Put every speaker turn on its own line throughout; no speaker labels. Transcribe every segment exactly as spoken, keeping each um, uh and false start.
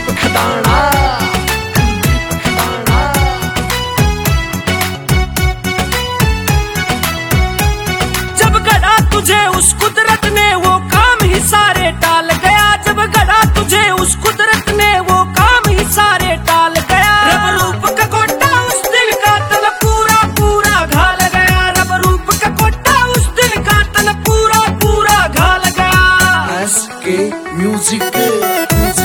कुलदीप खदाना।
जब गढ़ा तुझे उस कुदरत ने वो काम ही सारे टाल गया, जब गढ़ा तुझे उस कुदरत ने वो काम ही सारे टाल गया। रब रूप का कोटा उस दिल का तन पूरा पूरा घाल गया, रब रूप का कोटा उस दिल का तन पूरा पूरा घाल गया।
एस के म्यूजिक म्यूजिक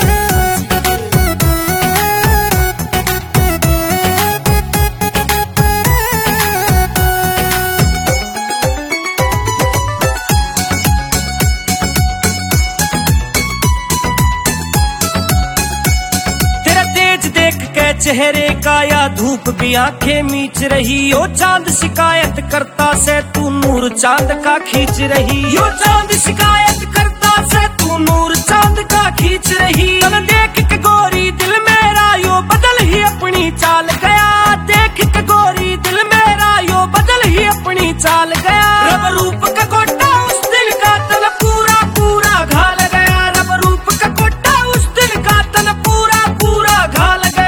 चेहरे का या धूप भी आंखें मीच रही, यो चांद शिकायत करता से तू नूर चांद का खींच रही, यो चांद शिकायत करता से तू नूर चांद का खींच रही। तन देख के गोरी दिल मेरा यो बदल ही अपनी चाल गया, देख के गोरी दिल मेरा यो बदल ही अपनी चाल गया। रब रूप का कोटा उस दिल का तन पूरा पूरा घाल गया, रब रूप का कोटा उस दिल का तन पूरा पूरा घाल गया।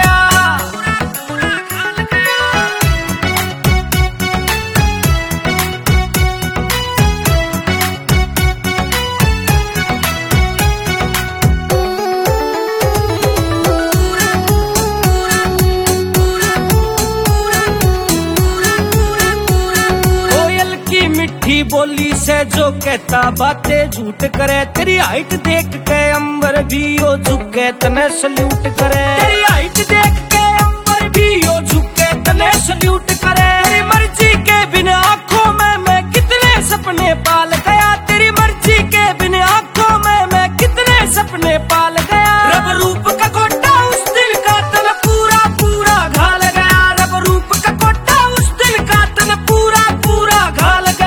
मीठी बोली से जो कहता बातें झूठ करे, तेरी हाइट देख के अंबर भी यो झुके तने सल्यूट करे, तेरी हाइट देख के अंबर भी यो झुके तने सल्यूट करे। तेरी मर्जी के बिना आंखों में मैं कितने सपने पाल गया, तेरी मर्जी के बिना आंखों में मैं कितने सपने पाल गया। रब रूप का कोटा उस दिल का तन पूरा पूरा घाल गया, रब रूप का कोटा उस दिल का तन पूरा पूरा घाल गया।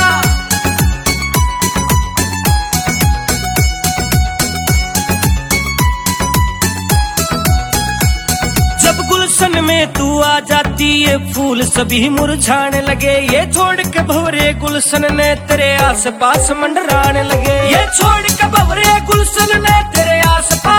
गुलशन में तू आ जाती ये फूल सभी मुरझाने लगे, ये छोड़ के भंवरे गुलशन ने तेरे आस पास मंडराने लगे, ये छोड़ के भंवरे गुलशन ने तेरे आस पास